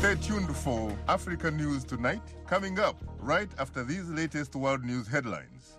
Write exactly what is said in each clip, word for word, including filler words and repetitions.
Stay tuned for Africa News Tonight, coming up right after these latest world news headlines.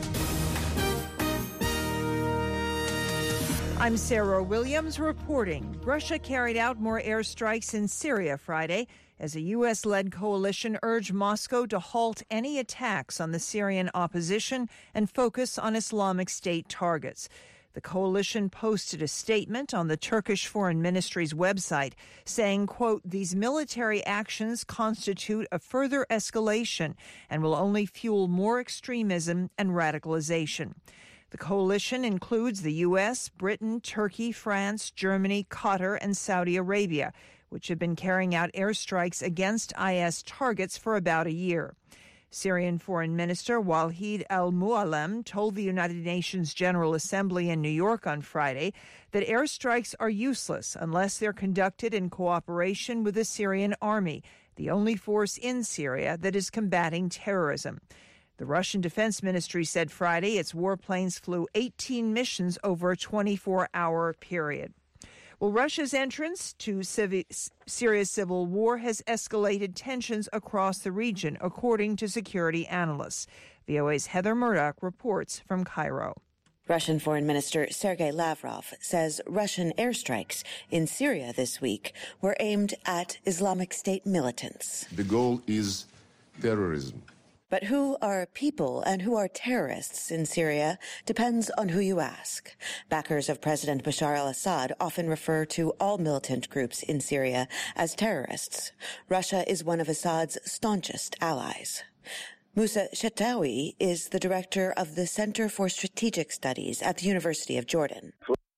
I'm Sarah Williams reporting. Russia carried out more airstrikes in Syria Friday as a U S-led coalition urged Moscow to halt any attacks on the Syrian opposition and focus on Islamic State targets. The coalition posted a statement on the Turkish Foreign Ministry's website saying, quote, these military actions constitute a further escalation and will only fuel more extremism and radicalization. The coalition includes the U S, Britain, Turkey, France, Germany, Qatar, and Saudi Arabia, which have been carrying out airstrikes against I S targets for about a year. Syrian Foreign Minister Walid al-Mualem told the United Nations General Assembly in New York on Friday that airstrikes are useless unless they're conducted in cooperation with the Syrian army, the only force in Syria that is combating terrorism. The Russian Defense Ministry said Friday its warplanes flew eighteen missions over a twenty-four hour period. Well, Russia's entrance to Civi- Syria's civil war has escalated tensions across the region, according to security analysts. V O A's Heather Murdoch reports from Cairo. Russian Foreign Minister Sergei Lavrov says Russian airstrikes in Syria this week were aimed at Islamic State militants. The goal is terrorism. But who are people and who are terrorists in Syria depends on who you ask. Backers of President Bashar al-Assad often refer to all militant groups in Syria as terrorists. Russia is one of Assad's staunchest allies. Musa Shatawi is the director of the Center for Strategic Studies at the University of Jordan.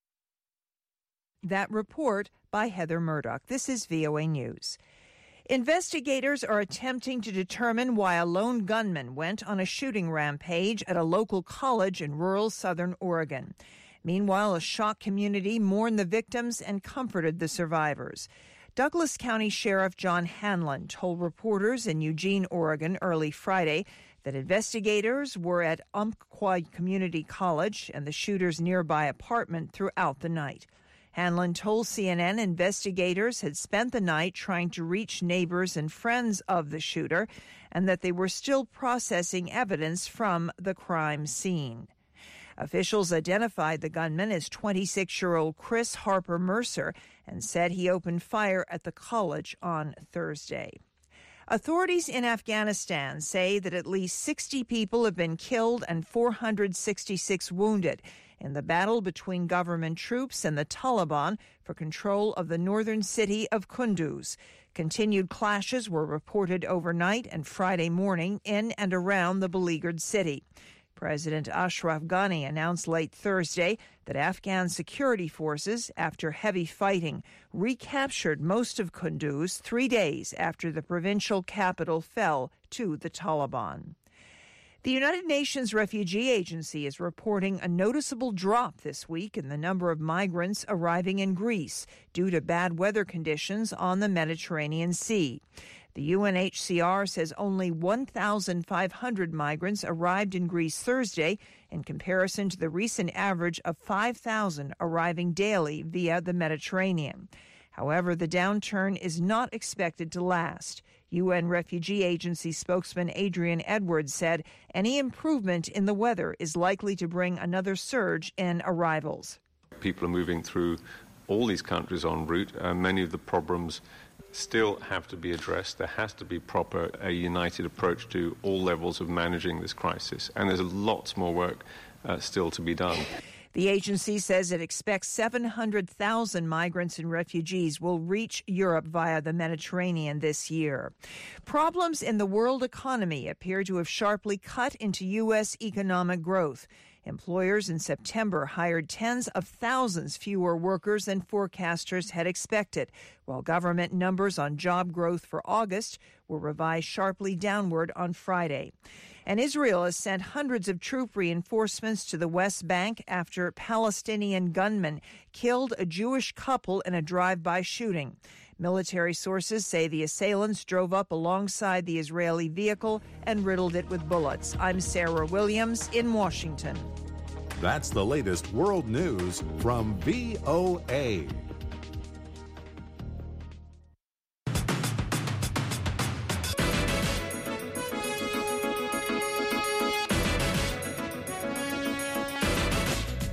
That report by Heather Murdoch. This is V O A News. Investigators are attempting to determine why a lone gunman went on a shooting rampage at a local college in rural southern Oregon. Meanwhile, a shocked community mourned the victims and comforted the survivors. Douglas County Sheriff John Hanlon told reporters in Eugene, Oregon, early Friday that investigators were at Umpqua Community College and the shooter's nearby apartment throughout the night. Hanlon told C N N investigators had spent the night trying to reach neighbors and friends of the shooter and that they were still processing evidence from the crime scene. Officials identified the gunman as twenty-six-year-old Chris Harper Mercer and said he opened fire at the college on Thursday. Authorities in Afghanistan say that at least sixty people have been killed and four hundred sixty-six wounded in the battle between government troops and the Taliban for control of the northern city of Kunduz. Continued clashes were reported overnight and Friday morning in and around the beleaguered city. President Ashraf Ghani announced late Thursday that Afghan security forces, after heavy fighting, recaptured most of Kunduz three days after the provincial capital fell to the Taliban. The United Nations Refugee Agency is reporting a noticeable drop this week in the number of migrants arriving in Greece due to bad weather conditions on the Mediterranean Sea. The U N H C R says only one thousand five hundred migrants arrived in Greece Thursday in comparison to the recent average of five thousand arriving daily via the Mediterranean. However, the downturn is not expected to last. U N Refugee Agency spokesman Adrian Edwards said any improvement in the weather is likely to bring another surge in arrivals. People are moving through all these countries en route. Uh, many of the problems still have to be addressed. There has to be proper, a united approach to all levels of managing this crisis. And there's lots more work uh, still to be done. The agency says it expects seven hundred thousand migrants and refugees will reach Europe via the Mediterranean this year. Problems in the world economy appear to have sharply cut into U S economic growth. Employers in September hired tens of thousands fewer workers than forecasters had expected, while government numbers on job growth for August were revised sharply downward on Friday. And Israel has sent hundreds of troop reinforcements to the West Bank after Palestinian gunmen killed a Jewish couple in a drive-by shooting. Military sources say the assailants drove up alongside the Israeli vehicle and riddled it with bullets. I'm Sarah Williams in Washington. That's the latest world news from V O A.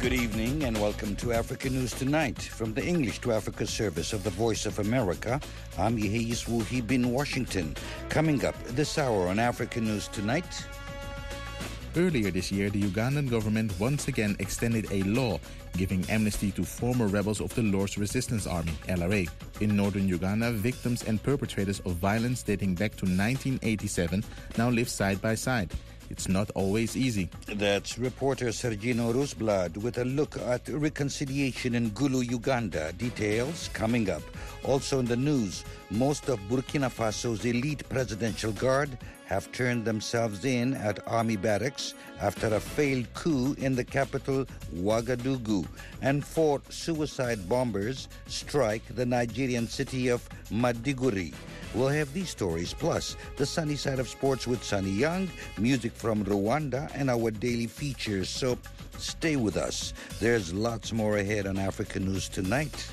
Good evening and welcome to Africa News Tonight. From the English to Africa service of the Voice of America, I'm Yehis Wuhib in Washington. Coming up this hour on Africa News Tonight. Earlier this year, the Ugandan government once again extended a law giving amnesty to former rebels of the Lord's Resistance Army, L R A. In northern Uganda, victims and perpetrators of violence dating back to nineteen eighty-seven now live side by side. It's not always easy. That's reporter Sergino Rusblad with a look at reconciliation in Gulu, Uganda. Details coming up. Also in the news, most of Burkina Faso's elite presidential guard have turned themselves in at army barracks after a failed coup in the capital, Ouagadougou. And four suicide bombers strike the Nigerian city of Maiduguri. We'll have these stories, plus the sunny side of sports with Sunny Young, music from Rwanda, and our daily features. So stay with us. There's lots more ahead on Africa News Tonight.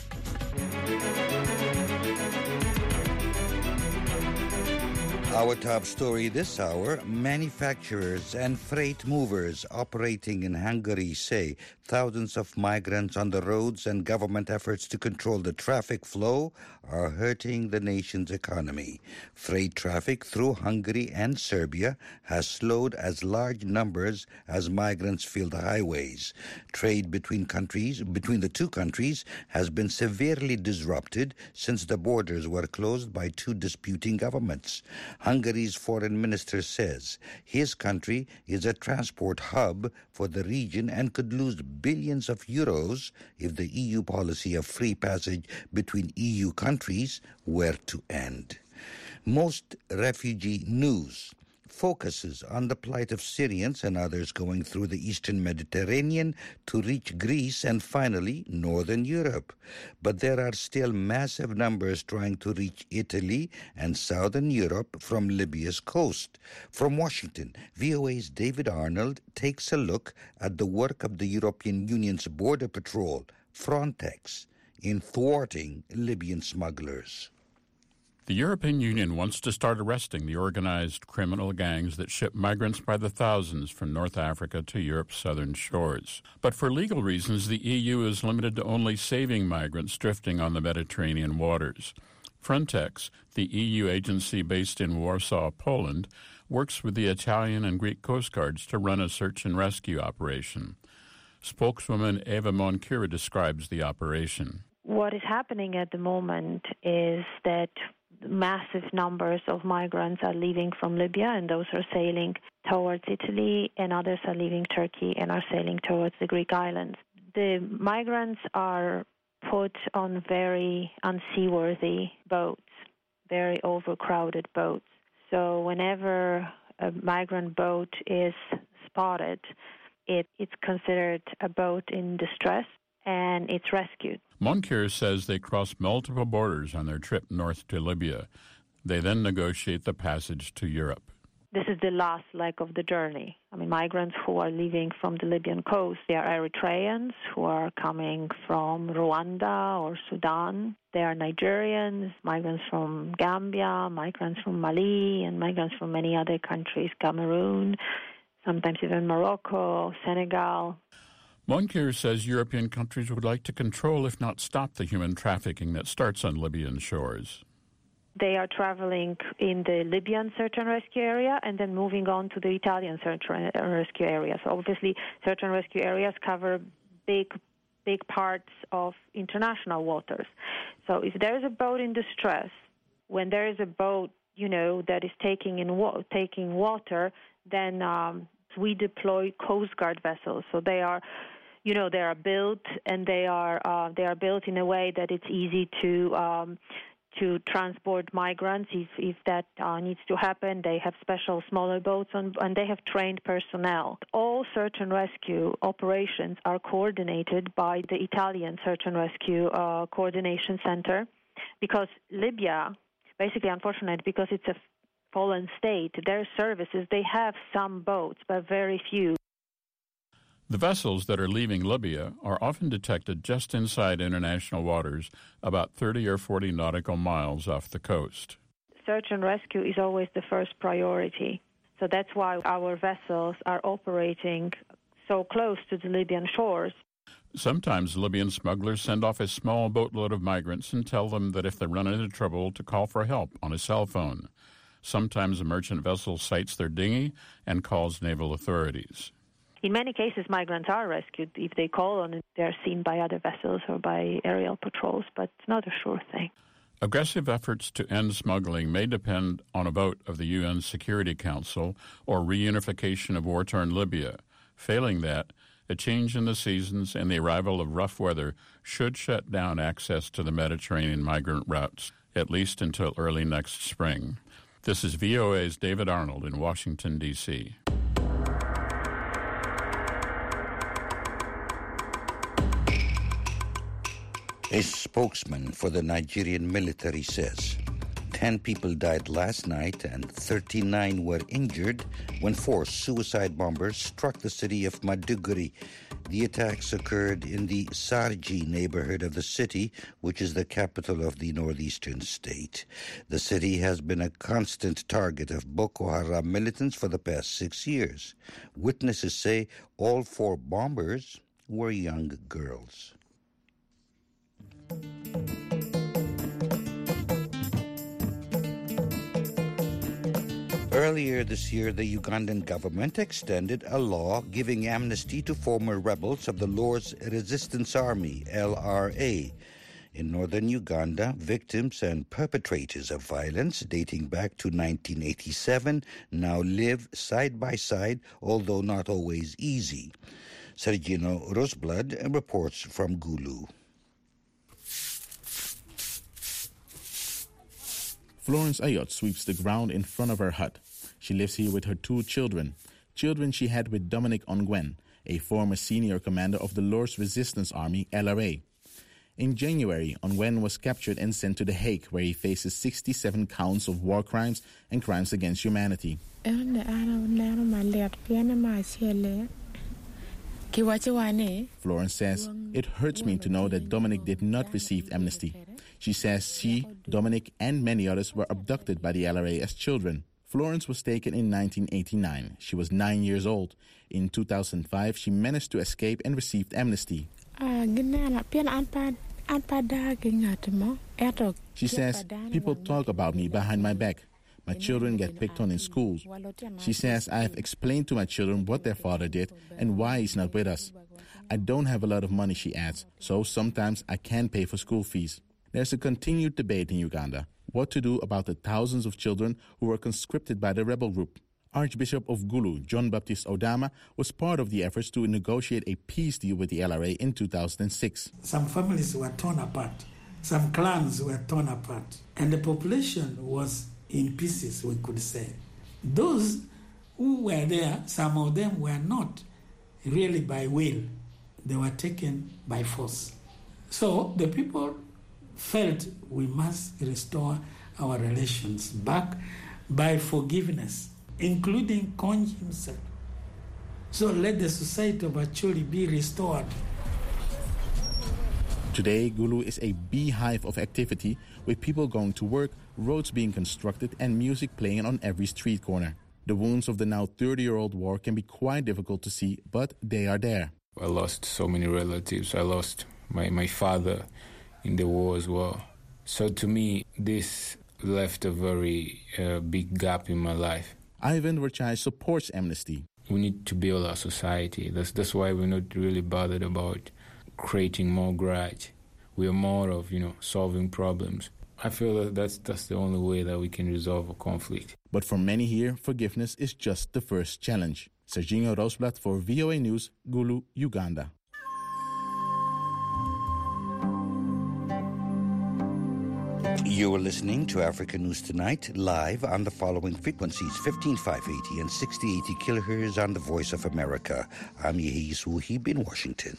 Our top story this hour, manufacturers and freight movers operating in Hungary say thousands of migrants on the roads and government efforts to control the traffic flow are hurting the nation's economy. Freight traffic through Hungary and Serbia has slowed as large numbers as migrants fill the highways. Trade between countries, between the two countries has been severely disrupted since the borders were closed by two disputing governments. Hungary's foreign minister says his country is a transport hub for the region and could lose billions of euros if the E U policy of free passage between E U countries were to end. Most refugee news focuses on the plight of Syrians and others going through the eastern Mediterranean to reach Greece and finally northern Europe. But there are still massive numbers trying to reach Italy and southern Europe from Libya's coast. From Washington, V O A's David Arnold takes a look at the work of the European Union's border patrol, Frontex, in thwarting Libyan smugglers. The European Union wants to start arresting the organized criminal gangs that ship migrants by the thousands from North Africa to Europe's southern shores. But for legal reasons, the E U is limited to only saving migrants drifting on the Mediterranean waters. Frontex, the E U agency based in Warsaw, Poland, works with the Italian and Greek coast guards to run a search and rescue operation. Spokeswoman Eva Moncura describes the operation. What is happening at the moment is that massive numbers of migrants are leaving from Libya, and those are sailing towards Italy, and others are leaving Turkey and are sailing towards the Greek islands. The migrants are put on very unseaworthy boats, very overcrowded boats. So whenever a migrant boat is spotted, it, it's considered a boat in distress, and it's rescued. Moncur says they cross multiple borders on their trip north to Libya. They then negotiate the passage to Europe. This is the last leg of the journey. I mean, migrants who are leaving from the Libyan coast, they are Eritreans who are coming from Rwanda or Sudan. They are Nigerians, migrants from Gambia, migrants from Mali, and migrants from many other countries, Cameroon, sometimes even Morocco, Senegal. Moncur says European countries would like to control, if not stop, the human trafficking that starts on Libyan shores. They are traveling in the Libyan search and rescue area and then moving on to the Italian search and rescue area. So obviously, search and rescue areas cover big, big parts of international waters. So if there is a boat in distress, when there is a boat, you know, that is taking in wa- taking water, then um, we deploy Coast Guard vessels. So they are, you know, they are built and they are uh, they are built in a way that it's easy to um, to transport migrants if if that uh, needs to happen. They have special smaller boats on, and they have trained personnel. All search and rescue operations are coordinated by the Italian Search and Rescue uh, Coordination Center, because Libya, basically, unfortunately, because it's a fallen state, their services, they have some boats, but very few. The vessels that are leaving Libya are often detected just inside international waters, about thirty or forty nautical miles off the coast. Search and rescue is always the first priority. So that's why our vessels are operating so close to the Libyan shores. Sometimes Libyan smugglers send off a small boatload of migrants and tell them that if they run into trouble to call for help on a cell phone. Sometimes a merchant vessel sights their dinghy and calls naval authorities. In many cases, migrants are rescued. If they call on it, they're seen by other vessels or by aerial patrols, but it's not a sure thing. Aggressive efforts to end smuggling may depend on a vote of the U N Security Council or reunification of war-torn Libya. Failing that, a change in the seasons and the arrival of rough weather should shut down access to the Mediterranean migrant routes, at least until early next spring. This is V O A's David Arnold in Washington, D C A spokesman for the Nigerian military says ten people died last night and thirty-nine were injured when four suicide bombers struck the city of Maiduguri. The attacks occurred in the Sarji neighborhood of the city, which is the capital of the northeastern state. The city has been a constant target of Boko Haram militants for the past six years. Witnesses say all four bombers were young girls. Earlier this year, the Ugandan government extended a law giving amnesty to former rebels of the Lord's Resistance Army, L R A. In northern Uganda, victims and perpetrators of violence dating back to nineteen eighty-seven now live side by side, although not always easy. Sergino Roseblood reports from Gulu. Florence Ayot sweeps the ground in front of her hut. She lives here with her two children, children she had with Dominic Ongwen, a former senior commander of the Lord's Resistance Army, L R A. In January, Ongwen was captured and sent to The Hague, where he faces sixty-seven counts of war crimes and crimes against humanity. Florence says, "It hurts me to know that Dominic did not receive amnesty." She says she, Dominic, and many others were abducted by the L R A as children. Florence was taken in nineteen eighty-nine. She was nine years old. In two thousand five, she managed to escape and received amnesty. She says, "People talk about me behind my back. My children get picked on in schools." She says, "I have explained to my children what their father did and why he's not with us. I don't have a lot of money," she adds, "so sometimes I can't pay for school fees." There's a continued debate in Uganda what to do about the thousands of children who were conscripted by the rebel group. Archbishop of Gulu, John Baptist Odama, was part of the efforts to negotiate a peace deal with the L R A in two thousand six. Some families were torn apart. Some clans were torn apart. And the population was in pieces, we could say. Those who were there, some of them were not really by will. They were taken by force. So the people felt we must restore our relations back by forgiveness, including Konji himself. So let the society of Acholi be restored. Today, Gulu is a beehive of activity, with people going to work, roads being constructed, and music playing on every street corner. The wounds of the now thirty-year-old war can be quite difficult to see, but they are there. I lost so many relatives. I lost my, my father in the war as well. So to me, this left a very uh, big gap in my life. Ivan Verchai supports amnesty. We need to build our society. That's, that's why we're not really bothered about creating more grudge. We are more of, you know, solving problems. I feel that that's, that's the only way that we can resolve a conflict. But for many here, forgiveness is just the first challenge. Serginho Roseblood for V O A News, Gulu, Uganda. You are listening to Africa News Tonight, live on the following frequencies: fifteen five eighty and sixty eighty kilohertz on the Voice of America. I'm Yehi Suhib in Washington.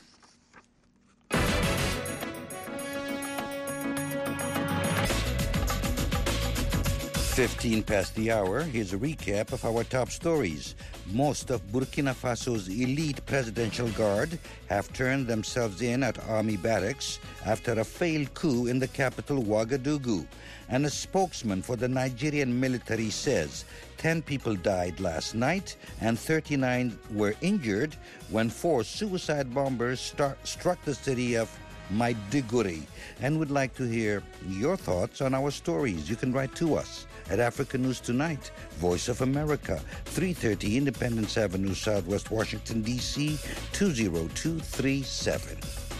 fifteen past the hour, here's a recap of our top stories. Most of Burkina Faso's elite presidential guard have turned themselves in at army barracks after a failed coup in the capital Ouagadougou. And a spokesman for the Nigerian military says ten people died last night and thirty-nine were injured when four suicide bombers start, struck the city of Maiduguri. And would like to hear your thoughts on our stories. You can write to us at Africa News Tonight, Voice of America, three thirty Independence Avenue, Southwest Washington, D C, two zero two three seven.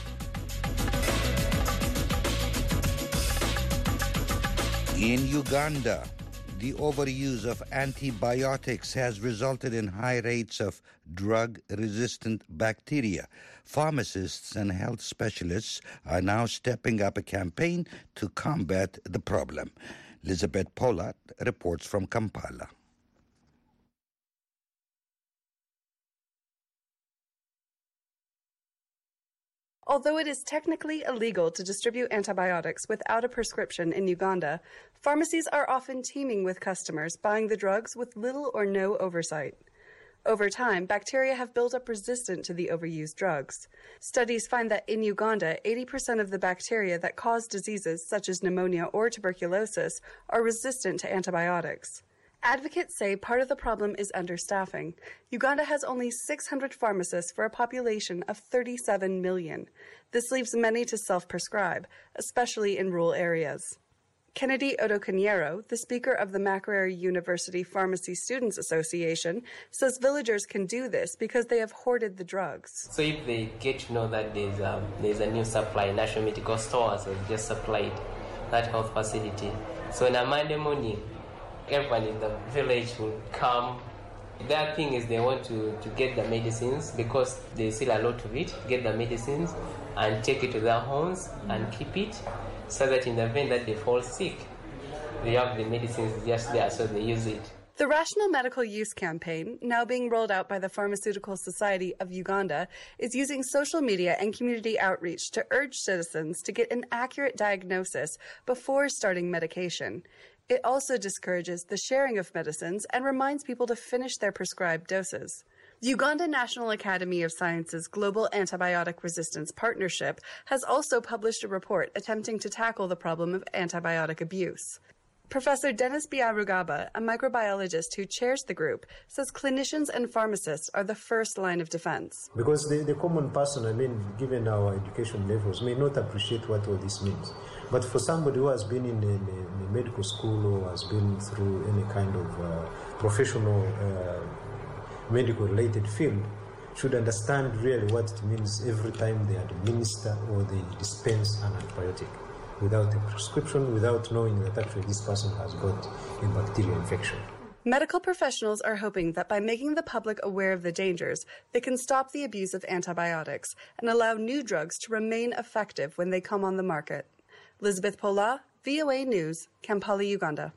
In Uganda, the overuse of antibiotics has resulted in high rates of drug-resistant bacteria. Pharmacists and health specialists are now stepping up a campaign to combat the problem. Elizabeth Polat reports from Kampala. Although it is technically illegal to distribute antibiotics without a prescription in Uganda, pharmacies are often teeming with customers buying the drugs with little or no oversight. Over time, bacteria have built up resistant to the overused drugs. Studies find that in Uganda, eighty percent of the bacteria that cause diseases such as pneumonia or tuberculosis are resistant to antibiotics. Advocates say part of the problem is understaffing. Uganda has only six hundred pharmacists for a population of thirty-seven million. This leaves many to self-prescribe, especially in rural areas. Kennedy Odokonyero, the speaker of the Makerere University Pharmacy Students Association, says villagers can do this because they have hoarded the drugs. So if they get to know that there's, um, there's a new supply, National Medical Stores have just supplied that health facility. So on a Monday morning, everyone in the village will come. Their thing is they want to, to get the medicines because they sell a lot of it, get the medicines and take it to their homes and keep it so that in the event that they fall sick, they have the medicines just there so they use it. The Rational Medical Use campaign, now being rolled out by the Pharmaceutical Society of Uganda, is using social media and community outreach to urge citizens to get an accurate diagnosis before starting medication. It also discourages the sharing of medicines and reminds people to finish their prescribed doses. The Uganda National Academy of Sciences Global Antibiotic Resistance Partnership has also published a report attempting to tackle the problem of antibiotic abuse. Professor Dennis Byarugaba, a microbiologist who chairs the group, says clinicians and pharmacists are the first line of defense. Because the, the common person, I mean, given our education levels, may not appreciate what all this means. But for somebody who has been in a, in a medical school or has been through any kind of uh, professional uh, medical-related field, should understand really what it means every time they administer or they dispense an antibiotic without a prescription, without knowing that actually this person has got a bacterial infection. Medical professionals are hoping that by making the public aware of the dangers, they can stop the abuse of antibiotics and allow new drugs to remain effective when they come on the market. Elizabeth Pola, V O A News, Kampala, Uganda.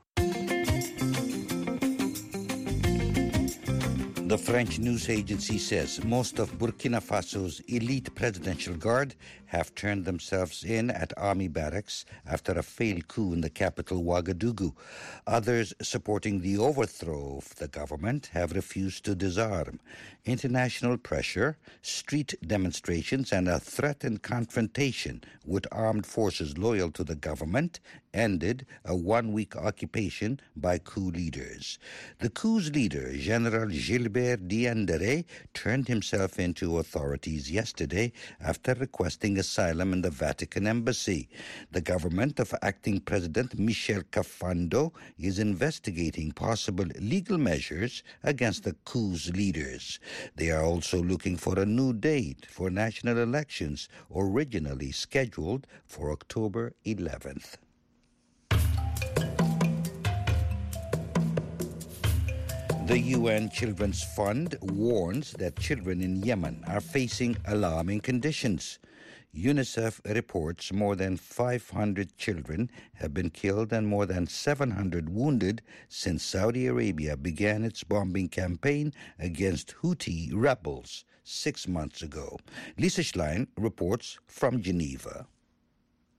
The French news agency says most of Burkina Faso's elite presidential guard have turned themselves in at army barracks after a failed coup in the capital Ouagadougou. Others supporting the overthrow of the government have refused to disarm. International pressure, street demonstrations, and a threatened confrontation with armed forces loyal to the government ended a one-week occupation by coup leaders. The coup's leader, General Gilbert Diendéré, turned himself into authorities yesterday after requesting asylum in the Vatican embassy. The government of acting President Michel Kafando is investigating possible legal measures against the coup's leaders. They are also looking for a new date for national elections, originally scheduled for October eleventh. The U N Children's Fund warns that children in Yemen are facing alarming conditions. UNICEF reports more than five hundred children have been killed and more than seven hundred wounded since Saudi Arabia began its bombing campaign against Houthi rebels six months ago. Lisa Schlein reports from Geneva.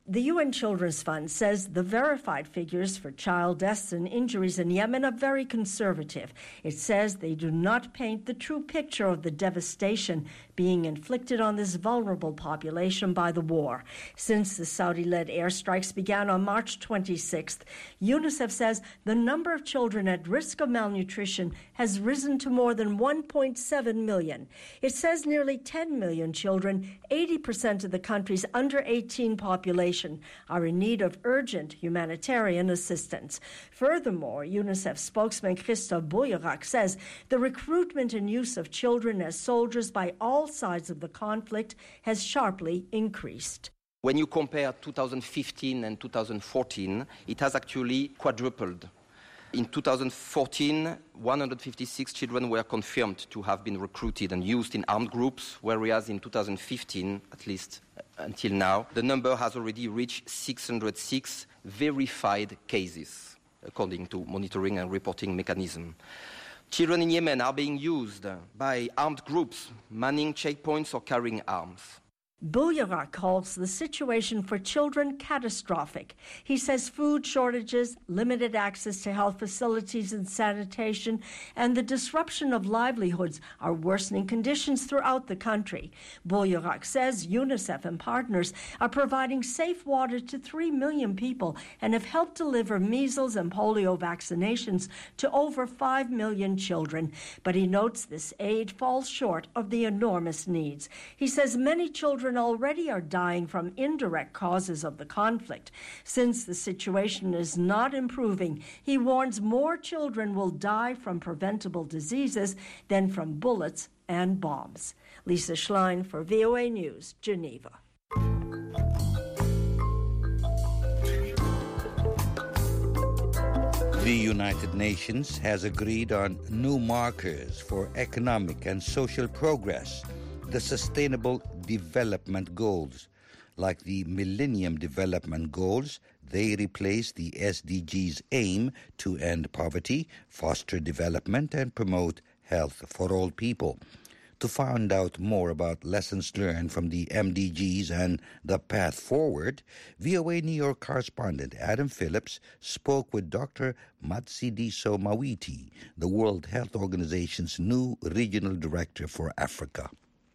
The U N Children's Fund says the verified figures for child deaths and injuries in Yemen are very conservative. It says they do not paint the true picture of the devastation being inflicted on this vulnerable population by the war. Since the Saudi-led airstrikes began on March twenty-sixth, UNICEF says the number of children at risk of malnutrition has risen to more than one point seven million. It says nearly ten million children, eighty percent of the country's under eighteen population, are in need of urgent humanitarian assistance. Furthermore, UNICEF spokesman Christophe Bouillerac says the recruitment and use of children as soldiers by all sides of the conflict has sharply increased. When you compare two thousand fifteen and two thousand fourteen, it has actually quadrupled. In two thousand fourteen, one hundred fifty-six children were confirmed to have been recruited and used in armed groups, whereas in two thousand fifteen, at least until now, the number has already reached six hundred six verified cases, according to monitoring and reporting mechanism. Children in Yemen are being used by armed groups, manning checkpoints or carrying arms. Bouillerac calls the situation for children catastrophic. He says food shortages, limited access to health facilities and sanitation, and the disruption of livelihoods are worsening conditions throughout the country. Bouillerac says UNICEF and partners are providing safe water to three million people and have helped deliver measles and polio vaccinations to over five million children. But he notes this aid falls short of the enormous needs. He says many children already are dying from indirect causes of the conflict. Since the situation is not improving, he warns more children will die from preventable diseases than from bullets and bombs. Lisa Schlein for V O A News, Geneva. The United Nations has agreed on new markers for economic and social progress, the Sustainable Development Goals. Like the Millennium Development Goals, they replace the S D G's aim to end poverty, foster development, and promote health for all people. To find out more about lessons learned from the M D Gs and the path forward, V O A New York correspondent Adam Phillips spoke with Doctor Matshidiso Mawiti, the World Health Organization's new regional director for Africa.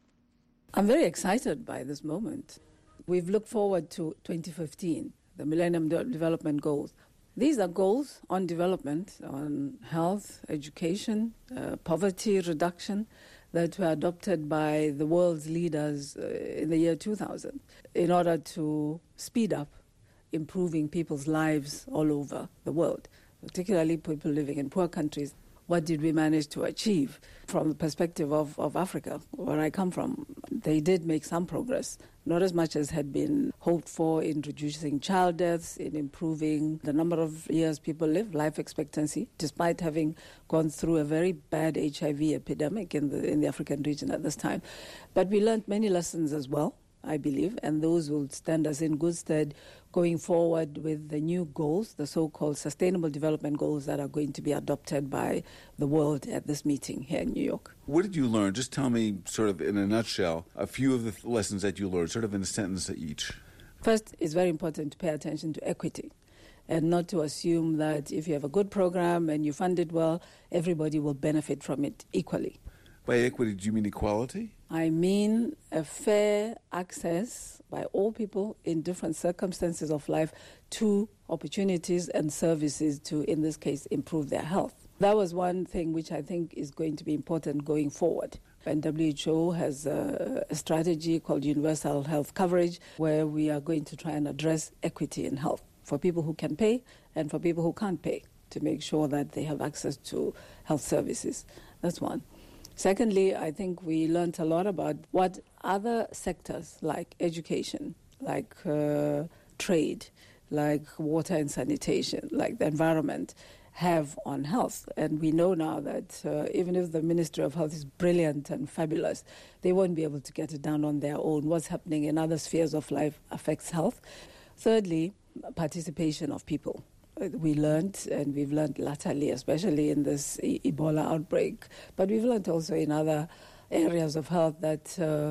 I'm very excited by this moment. We've looked forward to twenty fifteen, the Millennium De- Development Goals. These are goals on development, on health, education, uh, poverty reduction, that were adopted by the world's leaders uh, in the year two thousand in order to speed up improving people's lives all over the world, particularly people living in poor countries. What did we manage to achieve? From the perspective of, of Africa, where I come from, they did make some progress, not as much as had been hoped for in reducing child deaths, in improving the number of years people live, life expectancy, despite having gone through a very bad H I V epidemic in the, in the African region at this time. But we learned many lessons as well, I believe, and those will stand us in good stead going forward with the new goals, the so-called Sustainable Development Goals that are going to be adopted by the world at this meeting here in New York. What did you learn? Just tell me, sort of in a nutshell, a few of the th- lessons that you learned, sort of in a sentence each. First, it's very important to pay attention to equity and not to assume that if you have a good program and you fund it well, everybody will benefit from it equally. By equity, do you mean equality? I mean a fair access by all people in different circumstances of life to opportunities and services to, in this case, improve their health. That was one thing which I think is going to be important going forward. And W H O has a, a strategy called Universal Health Coverage, where we are going to try and address equity in health for people who can pay and for people who can't pay, to make sure that they have access to health services. That's one. Secondly, I think we learned a lot about what other sectors like education, like uh, trade, like water and sanitation, like the environment, have on health. And we know now that uh, even if the Ministry of Health is brilliant and fabulous, they won't be able to get it done on their own. What's happening in other spheres of life affects health. Thirdly, participation of people. We learned, and we've learned latterly, especially in this e- Ebola outbreak, but we've learned also in other areas of health that uh,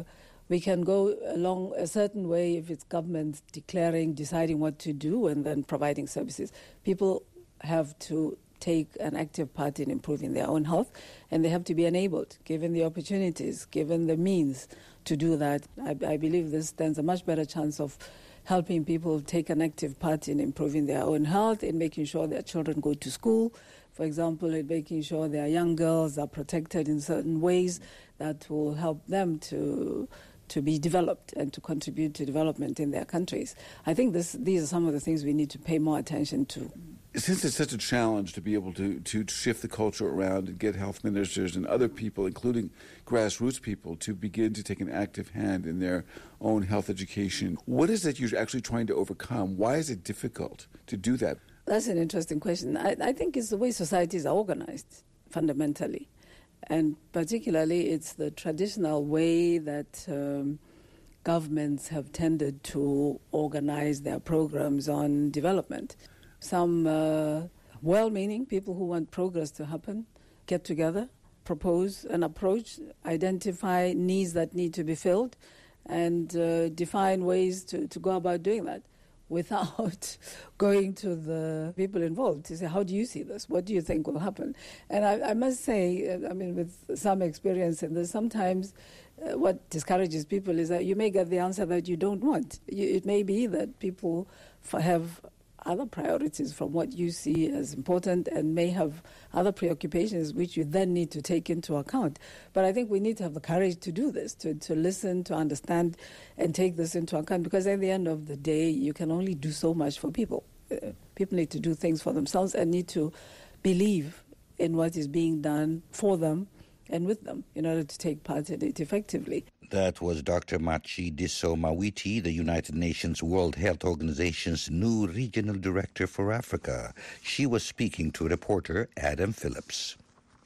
We can go along a certain way if it's government declaring, deciding what to do, and then providing services. People have to take an active part in improving their own health, and they have to be enabled, given the opportunities, given the means to do that. I, I believe this stands a much better chance of helping people take an active part in improving their own health, in making sure their children go to school, for example, in making sure their young girls are protected in certain ways that will help them to to be developed and to contribute to development in their countries. I think this, these are some of the things we need to pay more attention to. Since it's such a challenge to be able to, to shift the culture around and get health ministers and other people, including grassroots people, to begin to take an active hand in their own health education, what is it you're actually trying to overcome? Why is it difficult to do that? That's an interesting question. I, I think it's the way societies are organized, fundamentally. And particularly, it's the traditional way that um, governments have tended to organize their programs on development. Some uh, well-meaning people who want progress to happen get together, propose an approach, identify needs that need to be filled, and uh, define ways to, to go about doing that without going to the people involved to say, how do you see this? What do you think will happen? And I, I must say, I mean, with some experience in this, sometimes uh, what discourages people is that you may get the answer that you don't want. You, it may be that people f- have other priorities from what you see as important and may have other preoccupations which you then need to take into account. But I think we need to have the courage to do this, to, to listen, to understand, and take this into account, because at the end of the day, you can only do so much for people. Uh, people need to do things for themselves and need to believe in what is being done for them and with them in order to take part in it effectively. That was Doctor Matshidiso Mawiti, the United Nations World Health Organization's new regional director for Africa. She was speaking to reporter Adam Phillips.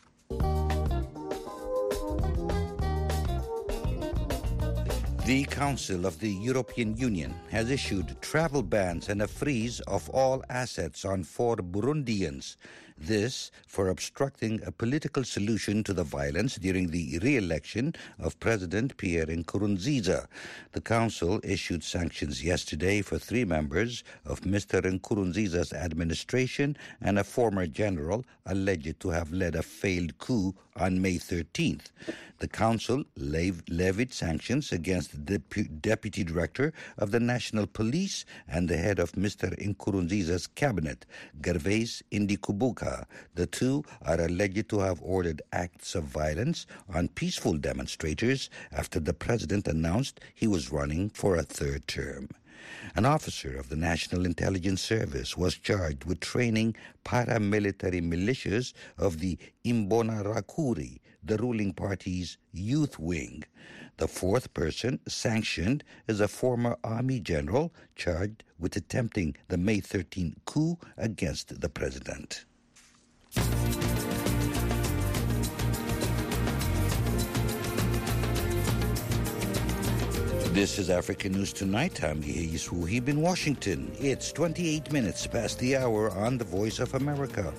The Council of the European Union has issued travel bans and a freeze of all assets on four Burundians. This for obstructing a political solution to the violence during the re-election of President Pierre Nkurunziza. The council issued sanctions yesterday for three members of Mister Nkurunziza's administration and a former general alleged to have led a failed coup on May thirteenth. The council lev- levied sanctions against the Dep- deputy director of the National Police and the head of Mister Nkurunziza's cabinet, Gervais Indikubuka. The two are alleged to have ordered acts of violence on peaceful demonstrators after the president announced he was running for a third term. An officer of the National Intelligence Service was charged with training paramilitary militias of the Imbonerakure, the ruling party's youth wing. The fourth person sanctioned is a former army general charged with attempting the May thirteenth coup against the president. This is Africa News Tonight. I'm Yehis Wuhib in Washington. It's twenty-eight minutes past the hour on The Voice of America.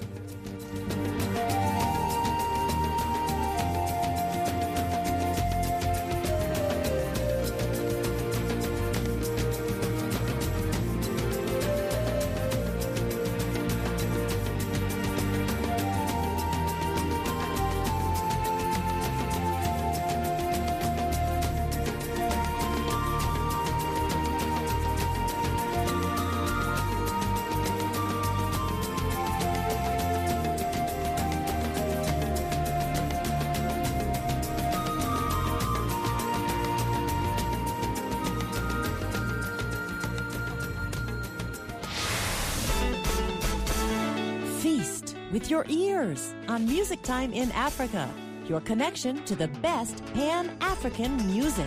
With your ears on Music Time in Africa, your connection to the best Pan-African music.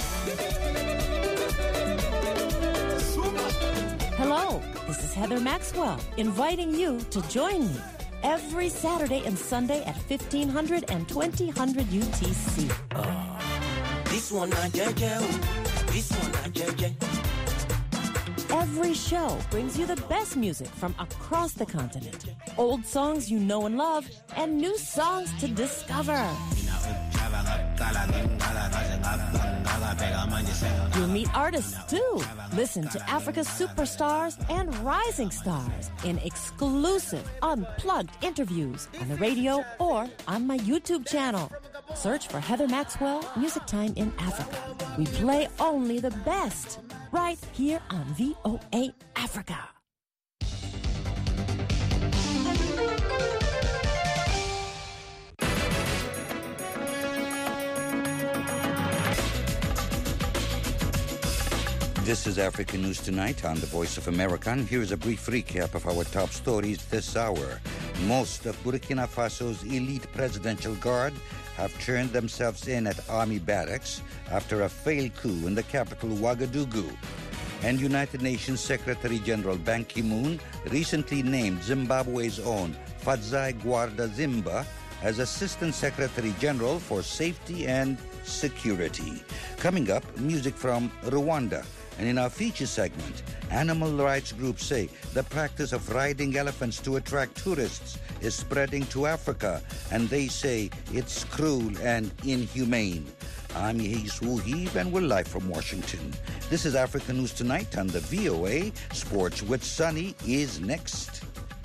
Hello, this is Heather Maxwell, inviting you to join me every Saturday and Sunday at fifteen hundred and twenty hundred U T C. Uh, this one, uh, J J. This one, uh, J J. Every show brings you the best music from across the continent. Old songs you know and love, and new songs to discover. You'll meet artists, too. Listen to Africa's superstars and rising stars in exclusive, unplugged interviews on the radio or on my YouTube channel. Search for Heather Maxwell, Music Time in Africa. We play only the best right here on V O A Africa. This is African News Tonight on the Voice of America. And here's a brief recap of our top stories this hour. Most of Burkina Faso's elite presidential guard have turned themselves in at army barracks after a failed coup in the capital, Ouagadougou. And United Nations Secretary General Ban Ki-moon recently named Zimbabwe's own Fadzai Gwarda-Zimba as Assistant Secretary General for Safety and Security. Coming up, music from Rwanda. And in our feature segment, animal rights groups say the practice of riding elephants to attract tourists is spreading to Africa, and they say it's cruel and inhumane. I'm Yehis Wuhib, and we're live from Washington. This is Africa News Tonight on the V O A. Sports with Sunny is next.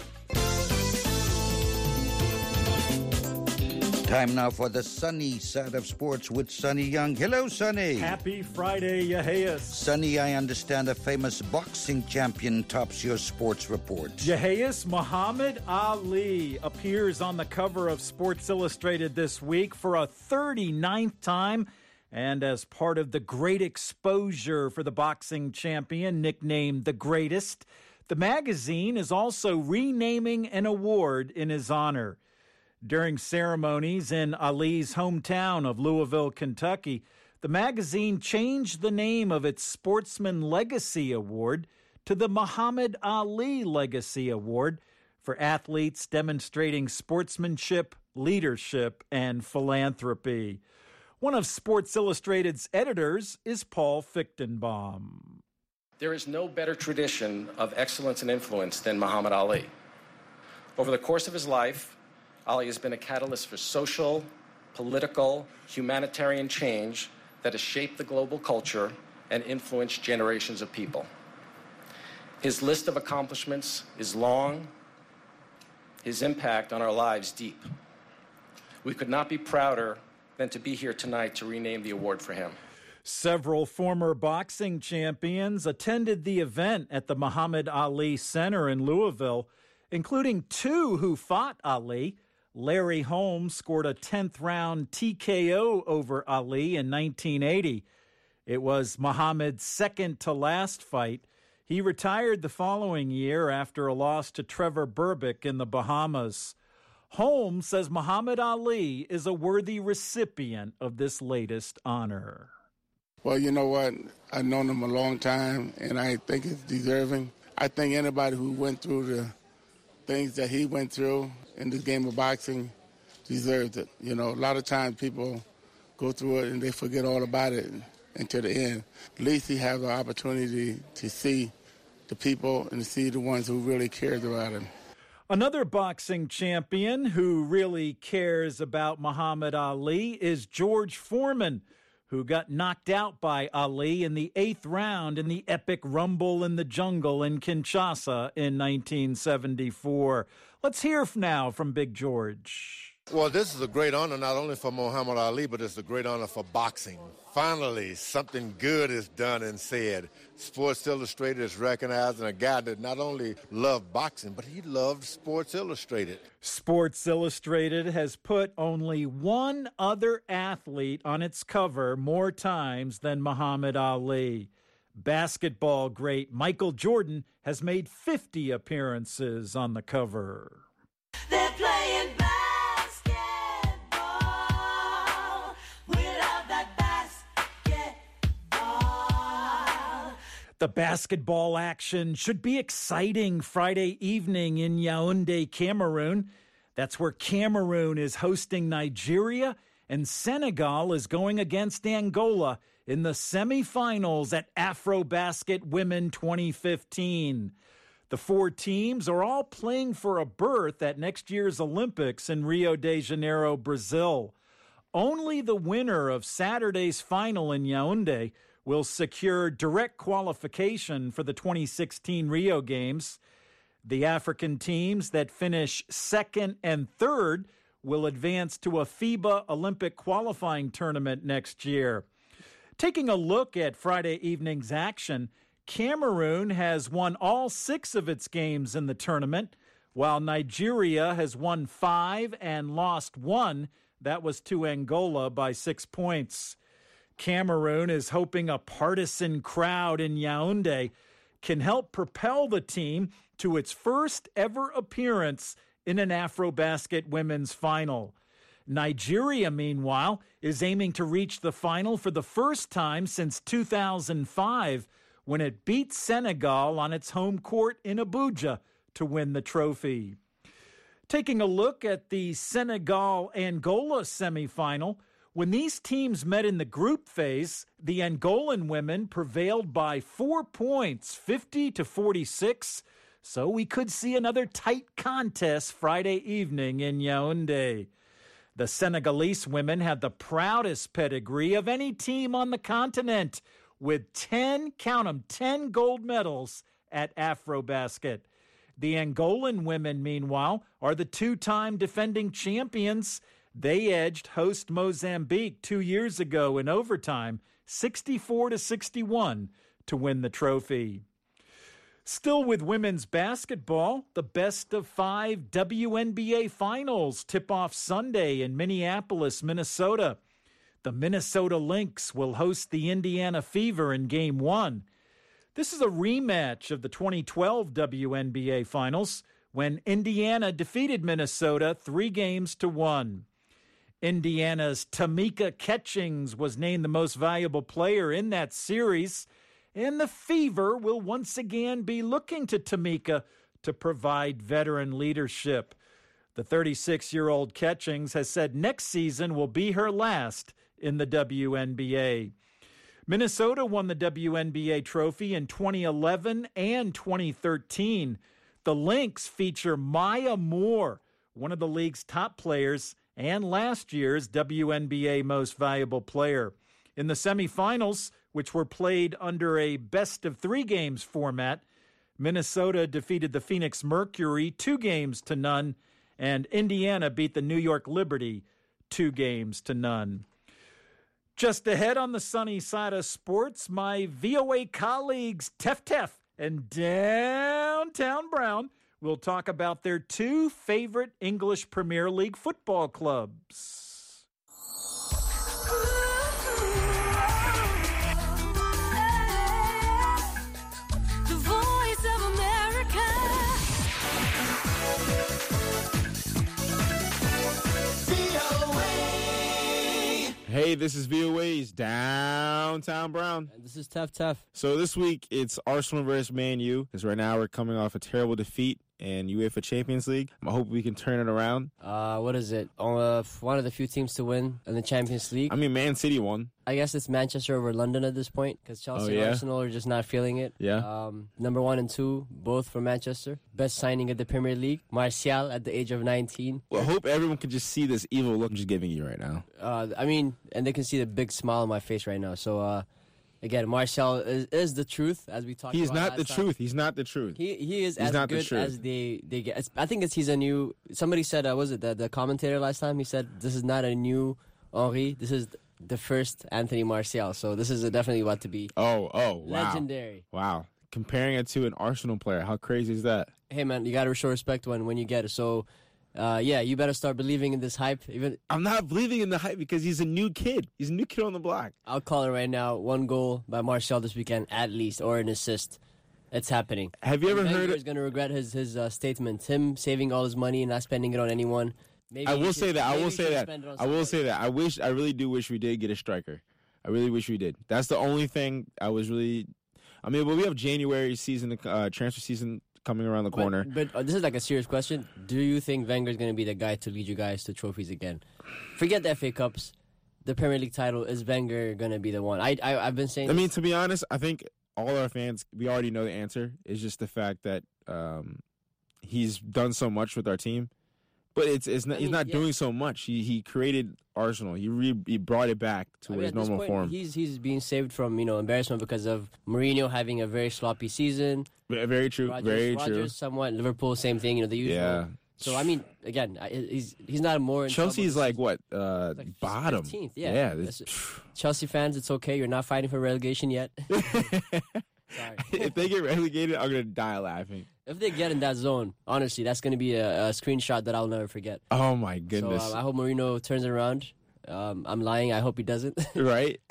Time now for the sunny side of sports with Sonny Young. Hello, Sonny. Happy Friday, Yeheas. Sonny, I understand a famous boxing champion tops your sports report. Yeheas Muhammad Ali appears on the cover of Sports Illustrated this week for a thirty-ninth time. And as part of the great exposure for the boxing champion, nicknamed the Greatest, the magazine is also renaming an award in his honor. During ceremonies in Ali's hometown of Louisville, Kentucky, the magazine changed the name of its Sportsman Legacy Award to the Muhammad Ali Legacy Award for athletes demonstrating sportsmanship, leadership, and philanthropy. One of Sports Illustrated's editors is Paul Fichtenbaum. There is no better tradition of excellence and influence than Muhammad Ali. Over the course of his life, Ali has been a catalyst for social, political, humanitarian change that has shaped the global culture and influenced generations of people. His list of accomplishments is long, his impact on our lives deep. We could not be prouder than to be here tonight to rename the award for him. Several former boxing champions attended the event at the Muhammad Ali Center in Louisville, including two who fought Ali. Larry Holmes scored a tenth round T K O over Ali in nineteen eighty. It was Muhammad's second to last fight. He retired the following year after a loss to Trevor Berbick in the Bahamas. Holmes says Muhammad Ali is a worthy recipient of this latest honor. Well, you know what? I've known him a long time, and I think it's deserving. I think anybody who went through the things that he went through in the game of boxing deserves it. You know, a lot of times people go through it and they forget all about it until the end. At least he has an opportunity to see the people and to see the ones who really cares about him. Another boxing champion who really cares about Muhammad Ali is George Foreman, who got knocked out by Ali in the eighth round in the epic Rumble in the Jungle in Kinshasa in nineteen seventy-four. Let's hear now from Big George. Well, this is a great honor not only for Muhammad Ali, but it's a great honor for boxing. Finally, something good is done and said. Sports Illustrated is recognizing a guy that not only loved boxing, but he loved Sports Illustrated. Sports Illustrated has put only one other athlete on its cover more times than Muhammad Ali. Basketball great Michael Jordan has made fifty appearances on the cover. They're playing basketball. We love that basketball. The basketball action should be exciting Friday evening in Yaoundé, Cameroon. That's where Cameroon is hosting Nigeria and Senegal is going against Angola in the semifinals at AfroBasket Women twenty fifteen. The four teams are all playing for a berth at next year's Olympics in Rio de Janeiro, Brazil. Only the winner of Saturday's final in Yaoundé will secure direct qualification for the twenty sixteen Rio Games. The African teams that finish second and third will advance to a FIBA Olympic qualifying tournament next year. Taking a look at Friday evening's action, Cameroon has won all six of its games in the tournament, while Nigeria has won five and lost one. That was to Angola by six points. Cameroon is hoping a partisan crowd in Yaoundé can help propel the team to its first ever appearance in an AfroBasket women's final. Nigeria, meanwhile, is aiming to reach the final for the first time since two thousand five, when it beat Senegal on its home court in Abuja to win the trophy. Taking a look at the Senegal-Angola semifinal, when these teams met in the group phase, the Angolan women prevailed by four points, fifty to forty-six, so we could see another tight contest Friday evening in Yaoundé. The Senegalese women have the proudest pedigree of any team on the continent, with ten, count 'em, ten gold medals at AfroBasket. The Angolan women, meanwhile, are the two-time defending champions. They edged host Mozambique two years ago in overtime, sixty-four to sixty-one, to win the trophy. Still with women's basketball, the best of five W N B A finals tip off Sunday in Minneapolis, Minnesota. The Minnesota Lynx will host the Indiana Fever in Game one. This is a rematch of the twenty twelve W N B A Finals, when Indiana defeated Minnesota three games to one. Indiana's Tamika Catchings was named the most valuable player in that series, and the Fever will once again be looking to Tamika to provide veteran leadership. The thirty-six-year-old Catchings has said next season will be her last in the W N B A. Minnesota won the W N B A trophy in twenty eleven and twenty thirteen. The Lynx feature Maya Moore, one of the league's top players and last year's W N B A Most Valuable Player. In the semifinals, which were played under a best-of-three games format, Minnesota defeated the Phoenix Mercury two games to none, and Indiana beat the New York Liberty two games to none. Just ahead on the sunny side of sports, my V O A colleagues Tef Tef and Downtown Brown will talk about their two favorite English Premier League football clubs. The Voice of America. V O A. Hey, this is V O A's Downtown Brown. And this is Tef Tef. So this week, it's Arsenal versus Man U, because right now we're coming off a terrible defeat in UEFA Champions League. I hope we can turn it around. Uh, what is it? Uh, one of the few teams to win in the Champions League. I mean, Man City won. I guess it's Manchester over London at this point, because Chelsea oh, yeah? and Arsenal are just not feeling it. Yeah. Um, number one and two, both for Manchester. Best signing of the Premier League, Martial at the age of nineteen. Well, I hope everyone can just see this evil look I'm just giving you right now. Uh, I mean, and they can see the big smile on my face right now. So, uh, again, Martial is, is the truth, as we talked He's about not the time. truth. He's not the truth. He he is He's as not the good truth. as they, they get. It's, I think it's he's a new... Somebody said, uh, was it the, the commentator last time? He said, this is not a new Henry. This is the first Anthony Martial. So this is definitely about to be Oh, oh, wow. legendary. Wow. Comparing it to an Arsenal player, how crazy is that? Hey, man, you got to show respect when, when you get it. So, uh, yeah, you better start believing in this hype. Even I'm not believing in the hype because he's a new kid. He's a new kid on the block. I'll call it right now. One goal by Martial this weekend, at least, or an assist. It's happening. Have you ever Wenger heard? is going to regret his his uh, statement. Him saving all his money and not spending it on anyone. Maybe I he will should- say that. I maybe will he say should that. spend it on I will somebody. say that. I wish. I really do wish we did get a striker. I really wish we did. That's the only thing I was really. I mean, but we have January season, uh, transfer season coming around the corner. But, but uh, this is like a serious question. Do you think Wenger is going to be the guy to lead you guys to trophies again? Forget the F A Cups. The Premier League title, is Wenger going to be the one? I, I, I've been saying I mean, this. to be honest, I think all our fans, we already know the answer. It's just the fact that um, he's done so much with our team But it's it's not, I he's mean, not yeah. doing so much. He he created Arsenal. He re, he brought it back to I mean, his at this normal point, form. He's he's being saved from you know embarrassment because of Mourinho having a very sloppy season. Very true. Rodgers, very Rodgers true. somewhat. Liverpool, same thing. You know the usual. Yeah. So I mean, again, I- he's he's not more. In Chelsea's trouble like what uh, bottom. fifteenth, yeah. yeah That's- it's- Chelsea fans, it's okay. You're not fighting for relegation yet. if they get relegated, I'm gonna die laughing. If they get in that zone, honestly, that's going to be a, a screenshot that I'll never forget. Oh my goodness! So uh, I hope Mourinho turns it around. Um, I'm lying. I hope he doesn't. Right.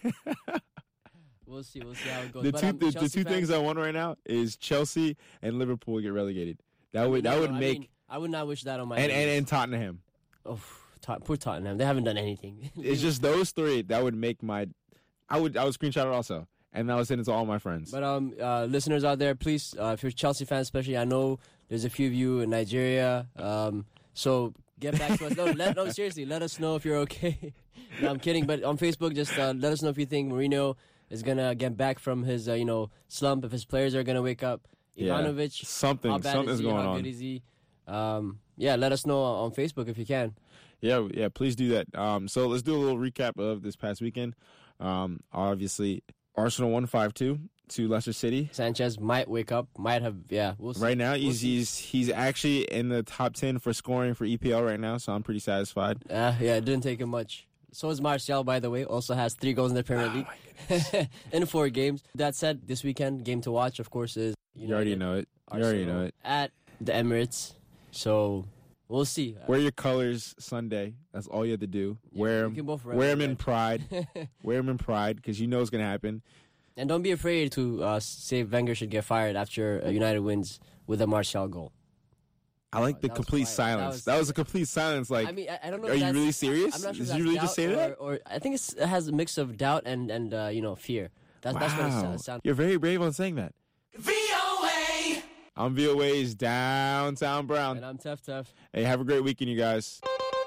We'll see. We'll see how it goes. The But, two um, the, the Chelsea two things fans- I want right now is Chelsea and Liverpool get relegated. That would No, that no, would I make mean, I would not wish that on my. and, and enemies. and Tottenham. Oh, Tot- poor Tottenham. They haven't done anything. It's just those three that would make my. I would I would screenshot it also, and I would send it to all my friends. But um, uh, listeners out there, please, uh, if you're Chelsea fans, especially, I know there's a few of you in Nigeria. Um, so get back to us. No, let, no, seriously, let us know if you're okay. No, I'm kidding. But on Facebook, just uh, let us know if you think Mourinho is gonna get back from his, uh, you know, slump. If his players are gonna wake up. Yeah, Ivanovic, something- how bad something's is he? going how on. good is he? Um, yeah, let us know on Facebook if you can. Yeah, yeah, please do that. Um, so let's do a little recap of this past weekend. Um, obviously, Arsenal won five two to Leicester City. Sanchez might wake up, might have, yeah, we'll see. Right now, We'll he's see. he's he's actually in the top ten for scoring for E P L right now, so I'm pretty satisfied. Uh, yeah, it didn't take him much. So is Martial, by the way. Also has three goals in the Premier League in four games. That said, this weekend, game to watch, of course, is You already know it. You already Arsenal know it. at the Emirates. So we'll see. Wear your colors Sunday. That's all you have to do. wear you them. can both wear Wear them, them in right? pride. Wear them in pride because you know it's gonna happen. And don't be afraid to uh, say Wenger should get fired after uh, United wins with a Martial goal. I like the that was complete quiet. That silence. was- That was, a complete silence. Like, I mean, I, I don't know. are if you that's- really serious? I'm not sure Did if you that's really just say doubt that? Or, or I think it's, it has a mix of doubt and and uh, you know fear. That's wow. that's what it sounds. sounds. You're very brave on saying that. V O A. I'm V O A's Downtown Brown. And I'm Tough Tough. Hey, have a great weekend, you guys.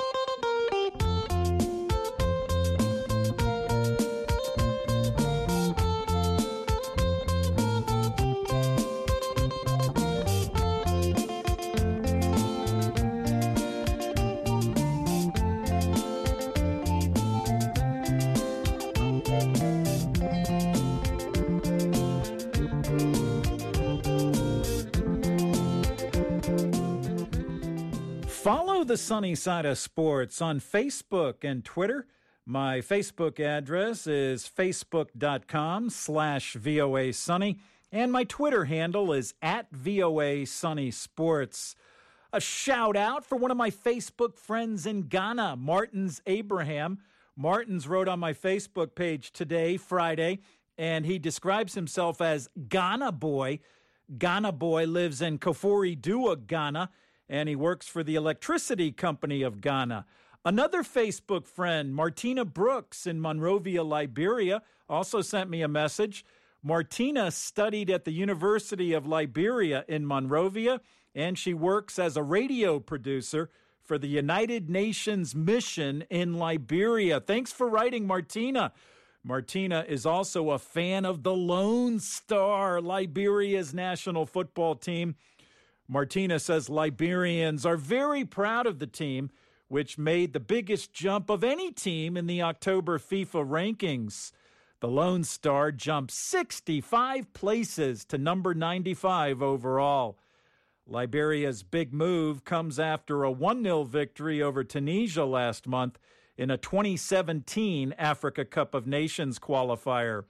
Follow the Sunny Side of Sports on Facebook and Twitter. My Facebook address is facebook.com slash VOA Sunny, and my Twitter handle is at VOA Sunny Sports. A shout out for one of my Facebook friends in Ghana, Martins Abraham. Martins wrote on my Facebook page today, Friday, and he describes himself as Ghana Boy. Ghana Boy lives in Kofori-Dua, Ghana, and he works for the Electricity Company of Ghana. Another Facebook friend, Martina Brooks in Monrovia, Liberia, also sent me a message. Martina studied at the University of Liberia in Monrovia, and she works as a radio producer for the United Nations mission in Liberia. Thanks for writing, Martina. Martina is also a fan of the Lone Star, Liberia's national football team. Martina says Liberians are very proud of the team, which made the biggest jump of any team in the October FIFA rankings. The Lone Star jumped sixty-five places to number ninety-five overall. Liberia's big move comes after a one nil victory over Tunisia last month in a twenty seventeen Africa Cup of Nations qualifier.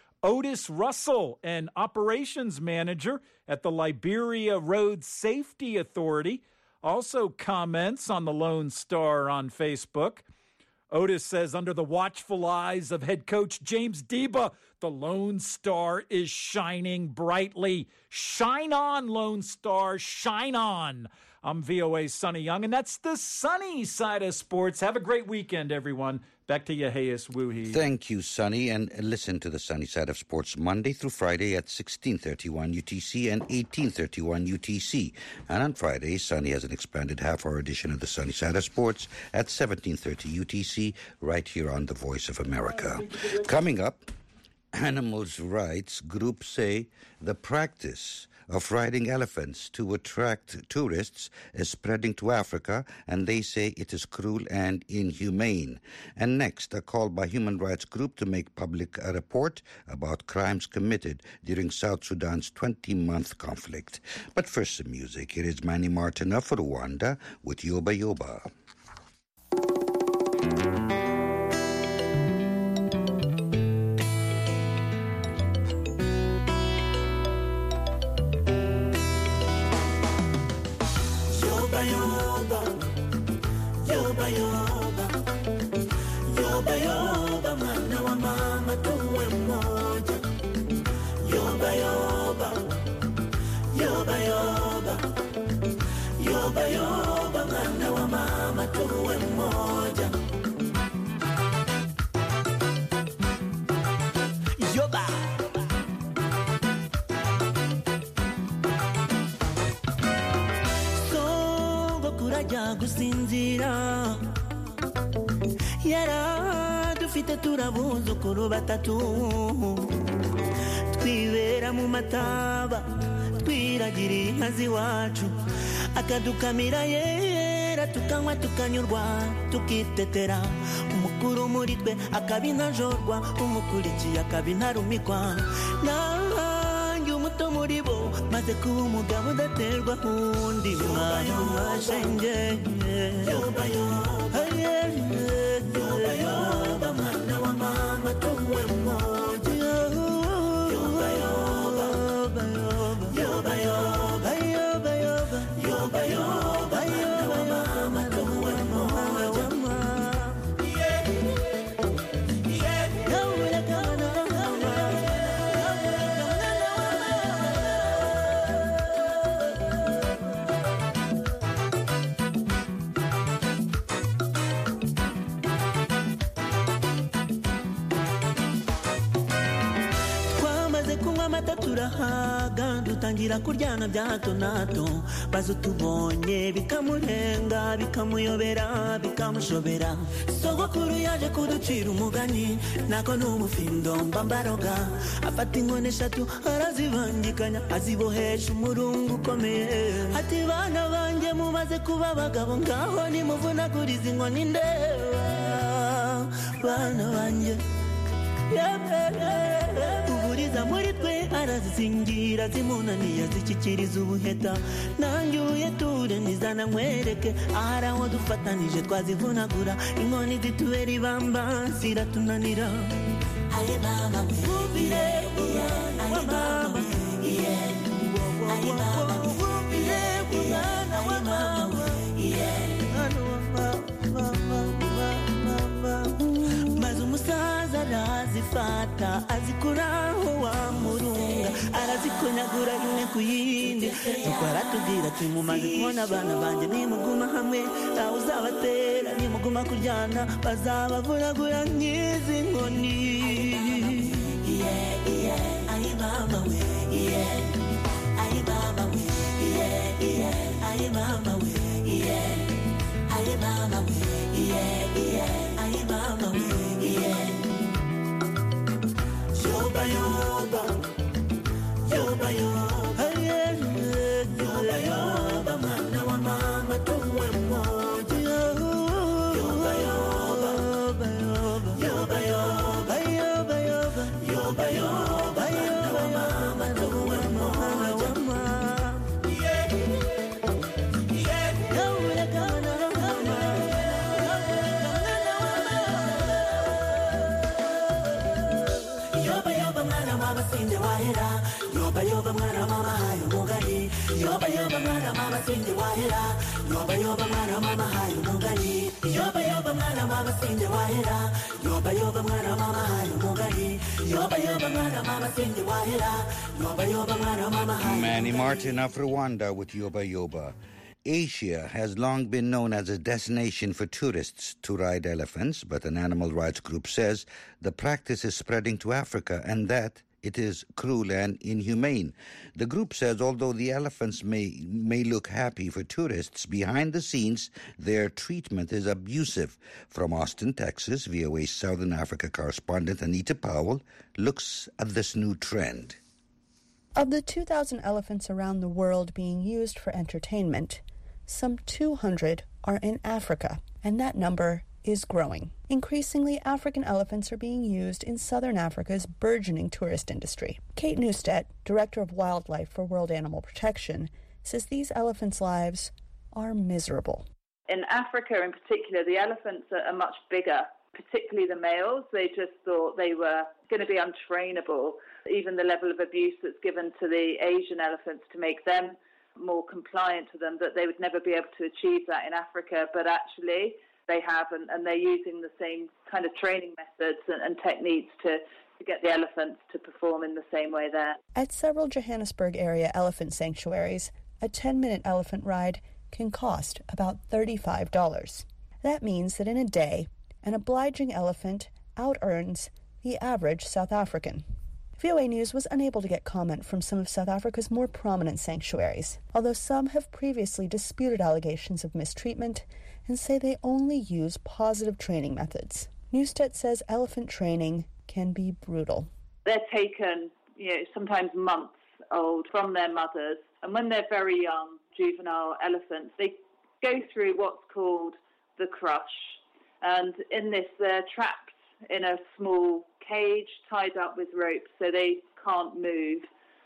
Otis Russell, an operations manager at the Liberia Road Safety Authority, also comments on the Lone Star on Facebook. Otis says, under the watchful eyes of head coach James Deba, the Lone Star is shining brightly. Shine on, Lone Star, shine on. I'm V O A's Sonny Young, and that's the sunny side of sports. Have a great weekend, everyone. Back to you, Hayes Woohee. Thank you, Sonny, and listen to the Sunny Side of Sports Monday through Friday at sixteen thirty-one U T C and eighteen thirty-one U T C. And on Friday, Sonny has an expanded half-hour edition of the Sunny Side of Sports at seventeen thirty U T C, right here on the Voice of America. Coming up, animals' rights groups say the practice of riding elephants to attract tourists is spreading to Africa, and they say it is cruel and inhumane. And next, a call by human rights group to make public a report about crimes committed during South Sudan's twenty-month conflict. But first, some music. Here is Manny Martin of Rwanda with Yoba Yoba. gusinzira yara dufite turabuzukuru batatu twibera mu mataba twiragiriye inka z'iwacu akadukamira yera tukanywa tukanyurwa tukitetera umukuru muri twe akabinajorwa umukurikiye akabinarumikwa nanjye umuto muri bo maze kuba umugabo udaterwa undi mwana washenge yoba yoba yoba yoba mwana wa mama tuwe mmoja yoba yoba yoba yoba yoba yoba yoba yoba yoba mama tuwe mmoja yeah yeah yoba kana turahaga dutangira kuryana bya hato nato bazo tubonye bikamurenga bikamuyobera bikamushobera sogokuru yaje kuducira umugani nako n'umufindo mbambaroga afata inkoni eshatu arazibangikanya azibohesha umurungu ukomeye ati bana banjye mumaze kuba abagabo ngaho nimuvunaguriza inkoni ndeba bana banjye uburiza muri twe arazizingira zimunaniye zikikiriza ubuheta nanjye uyeture nizana nkwereke ahari aho dufatanije twazivunagura inkoni zitubera ibamba ziratunanira aye mama mubire aye mama iye aye mama mubire aye mama iye arazifata azikuraho wa murunga arazikonyagura imwe ku yindi nuko aratubwira ati mumaze kubona abana banjye nimuguma hamwe aho uzabatera nimuguma kuryana bazabavunagura nk'izi nkoni iye iye ayi mama we iye ayi mama we iye iye ayi mama we iye ayi mama we iye iye ayi mama we iye yoba yoba yoba yoba yoba yoba mwana wa mama tuwe mmoja yoba yoba yoba yoba yoba yoba yoba yoba yoba mama tuwe mmoja yeah yeah yoba kana Sinde wahera yoba yoba mwana mama hayo mugari yoba yoba mwana mama sinde wahera yoba yoba mwana mama hayo mugari yoba yoba mwana mama sinde wahera yoba yoba mwana mama hayo mugari yoba yoba mwana mama sinde wahera yoba yoba mwana mama hayo Manny Martin of Rwanda with Yoba Yoba. Asia has long been known as a destination for tourists to ride elephants, but an animal rights group says the practice is spreading to Africa and that it is cruel and inhumane. The group says although the elephants may may look happy for tourists, behind the scenes their treatment is abusive. From Austin, Texas, V O A's Southern Africa correspondent Anita Powell looks at this new trend. Of the two thousand elephants around the world being used for entertainment, some two hundred are in Africa, and that number is growing. Increasingly, African elephants are being used in southern Africa's burgeoning tourist industry. Kate Neustadt, Director of Wildlife for World Animal Protection, says these elephants' lives are miserable. In Africa in particular, the elephants are much bigger, particularly the males. They just thought they were going to be untrainable. Even the level of abuse that's given to the Asian elephants to make them more compliant to them, that they would never be able to achieve that in Africa. But actually, they have, and, and they're using the same kind of training methods and, and techniques to, to get the elephants to perform in the same way there. At several Johannesburg area elephant sanctuaries, a ten-minute elephant ride can cost about thirty-five dollars. That means that in a day, an obliging elephant out-earns the average South African. V O A News was unable to get comment from some of South Africa's more prominent sanctuaries, although some have previously disputed allegations of mistreatment and say they only use positive training methods. Neustadt says elephant training can be brutal. They're taken, you know, sometimes months old from their mothers, and when they're very young, juvenile elephants, they go through what's called the crush. And in this, they're trapped in a small cage, tied up with ropes, so they can't move.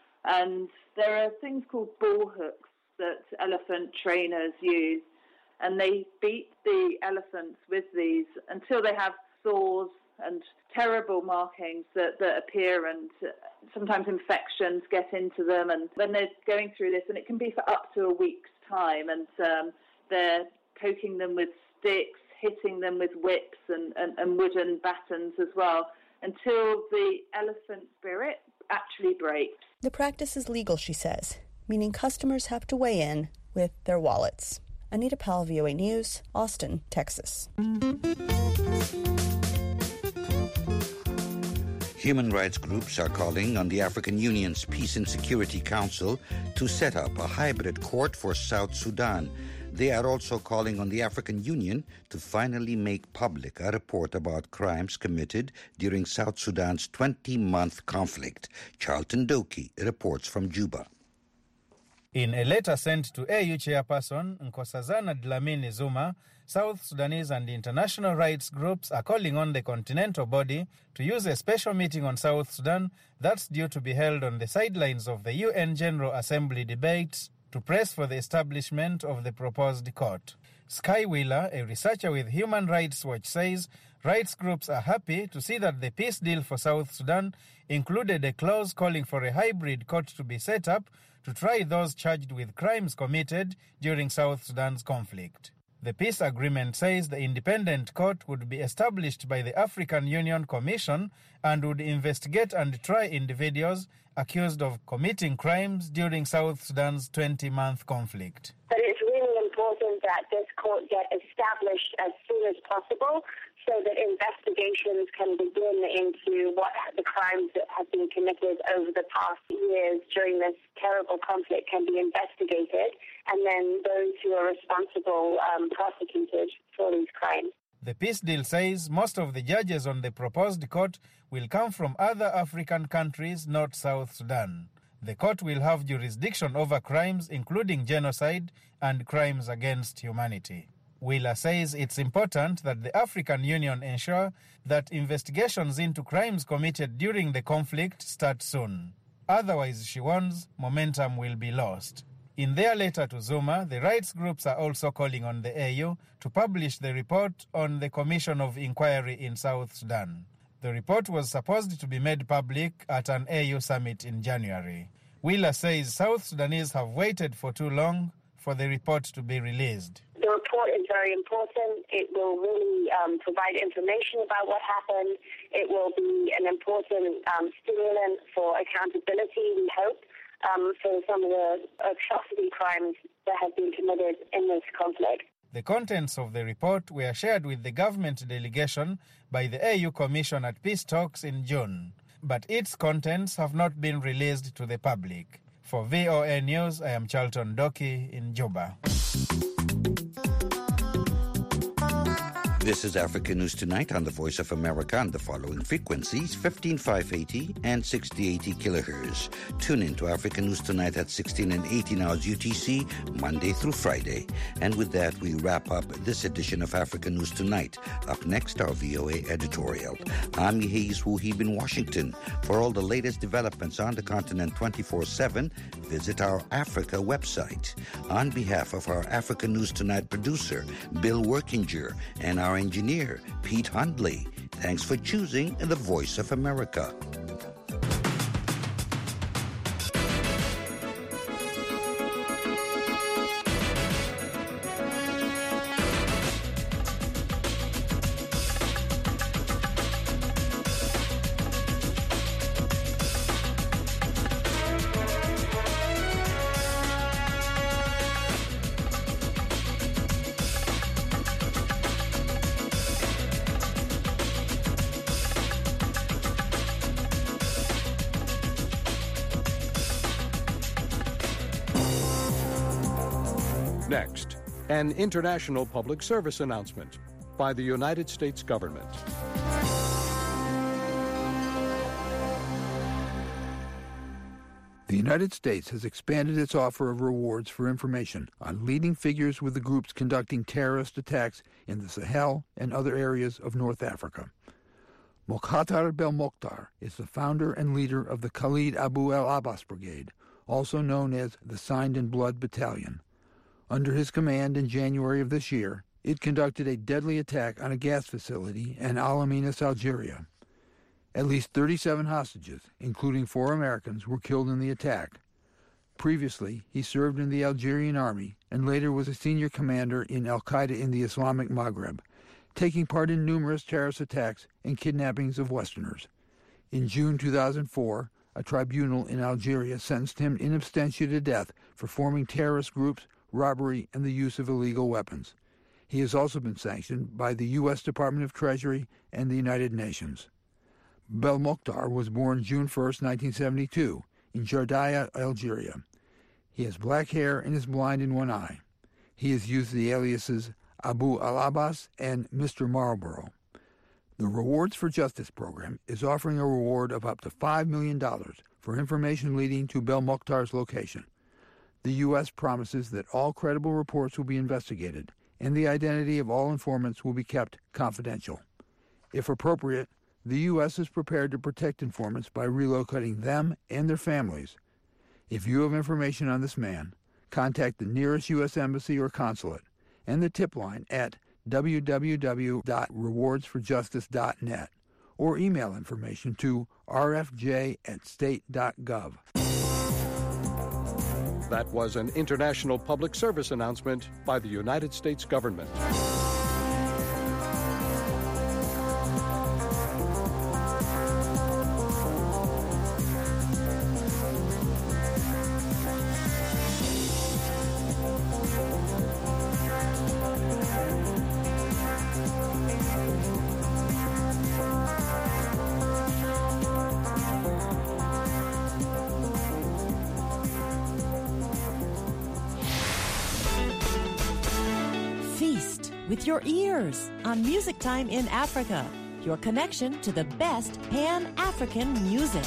And there are things called ball hooks that elephant trainers use, and they beat the elephants with these until they have sores and terrible markings that, that appear, and sometimes infections get into them. And when they're going through this, and it can be for up to a week's time, and um, they're poking them with sticks, hitting them with whips and, and, and wooden batons as well, until the elephant spirit actually breaks. The practice is legal, she says, meaning customers have to weigh in with their wallets. Anita Powell, V O A News, Austin, Texas. Human rights groups are calling on the African Union's Peace and Security Council to set up a hybrid court for South Sudan. They are also calling on the African Union to finally make public a report about crimes committed during South Sudan's twenty-month conflict. Charlton Doki reports from Juba. In a letter sent to A U chairperson Nkosazana Dlamini Zuma, South Sudanese and international rights groups are calling on the continental body to use a special meeting on South Sudan that's due to be held on the sidelines of the U N General Assembly debates to press for the establishment of the proposed court. Sky Wheeler, a researcher with Human Rights Watch, says rights groups are happy to see that the peace deal for South Sudan included a clause calling for a hybrid court to be set up to try those charged with crimes committed during South Sudan's conflict. The peace agreement says the independent court would be established by the African Union Commission and would investigate and try individuals accused of committing crimes during South Sudan's twenty-month conflict. But it's really important that this court get established as soon as possible so that investigations can begin into what the crimes that have been committed over the past years during this terrible conflict can be investigated, and then those who are responsible um, prosecuted for these crimes. The peace deal says most of the judges on the proposed court will come from other African countries, not South Sudan. The court will have jurisdiction over crimes including genocide and crimes against humanity. Wheeler says it's important that the African Union ensure that investigations into crimes committed during the conflict start soon. Otherwise, she warns, momentum will be lost. In their letter to Zuma, the rights groups are also calling on the A U to publish the report on the Commission of Inquiry in South Sudan. The report was supposed to be made public at an A U summit in January. Wheeler says South Sudanese have waited for too long for the report to be released. The report is very important. It will really um, provide information about what happened. It will be an important um, stimulant for accountability, we hope, um, for some of the atrocity crimes that have been committed in this conflict. The contents of the report were shared with the government delegation by the A U Commission at peace talks in June, but its contents have not been released to the public. For V O A News, I am Charlton Doki in Juba. This is Africa News Tonight on the Voice of America on the following frequencies, fifteen five eighty and sixty eighty kilohertz. Tune in to Africa News Tonight at sixteen and eighteen hours U T C, Monday through Friday. And with that, we wrap up this edition of Africa News Tonight. Up next, our V O A editorial. I'm Hayes Wuhib in Washington. For all the latest developments on the continent twenty-four seven, visit our Africa website. On behalf of our Africa News Tonight producer, Bill Workinger, and our engineer, Pete Hundley, thanks for choosing the Voice of America. Next, an international public service announcement by the United States government. The United States has expanded its offer of rewards for information on leading figures with the groups conducting terrorist attacks in the Sahel and other areas of North Africa. Mokhtar Belmokhtar is the founder and leader of the Khalid Abu al-Abbas Brigade, also known as the Signed in Blood Battalion. Under his command in January of this year, it conducted a deadly attack on a gas facility in Al-Aminas, Algeria. At least thirty-seven hostages, including four Americans, were killed in the attack. Previously, he served in the Algerian army and later was a senior commander in Al-Qaeda in the Islamic Maghreb, taking part in numerous terrorist attacks and kidnappings of Westerners. In June two thousand four, a tribunal in Algeria sentenced him in absentia to death for forming terrorist groups, robbery, and the use of illegal weapons. He has also been sanctioned by the U S Department of Treasury and the United Nations. Belmokhtar was born June first, nineteen seventy-two, in Jardaia, Algeria. He has black hair and is blind in one eye. He has used the aliases Abu al-Abbas and Mister Marlborough. The Rewards for Justice program is offering a reward of up to five million dollars for information leading to Belmokhtar's location. The U S promises that all credible reports will be investigated and the identity of all informants will be kept confidential. If appropriate, the U S is prepared to protect informants by relocating them and their families. If you have information on this man, contact the nearest U S embassy or consulate and the tip line at w w w dot rewards for justice dot net or email information to r f j at state dot gov. That was an international public service announcement by the United States government. With your ears on Music Time in Africa, your connection to the best Pan-African music.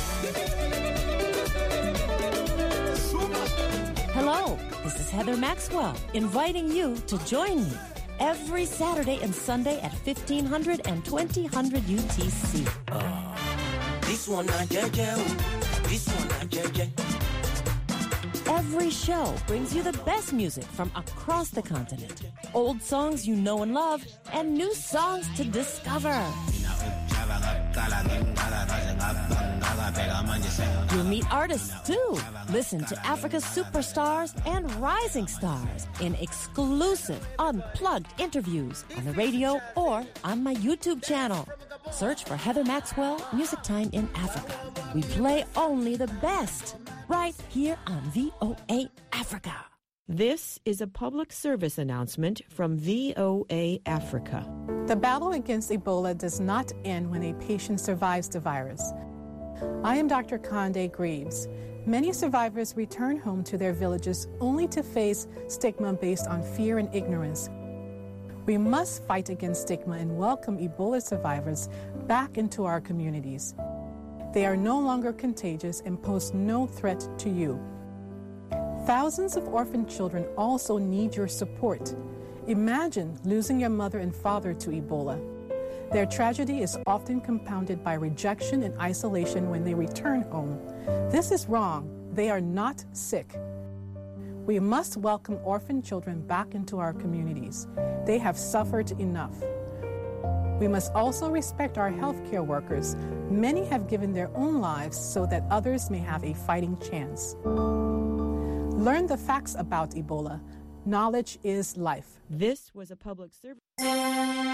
Hello, this is Heather Maxwell inviting you to join me every Saturday and Sunday at fifteen hundred and twenty hundred U T C. Uh, this one not J J. This one not J J. Every show brings you the best music from across the continent. Old songs you know and love, and new songs to discover. You'll meet artists too. Listen to Africa's superstars and rising stars in exclusive, unplugged interviews on the radio or on my YouTube channel. Search for Heather Maxwell, Music Time in Africa. We play only the best, right here on V O A Africa. This is a public service announcement from V O A Africa. The battle against Ebola does not end when a patient survives the virus. I am Doctor Conde Greaves. Many survivors return home to their villages only to face stigma based on fear and ignorance. We must fight against stigma and welcome Ebola survivors back into our communities. They are no longer contagious and pose no threat to you. Thousands of orphan children also need your support. Imagine losing your mother and father to Ebola. Their tragedy is often compounded by rejection and isolation when they return home. This is wrong. They are not sick. We must welcome orphan children back into our communities. They have suffered enough. We must also respect our healthcare workers. Many have given their own lives so that others may have a fighting chance. Learn the facts about Ebola. Knowledge is life. This was a public service.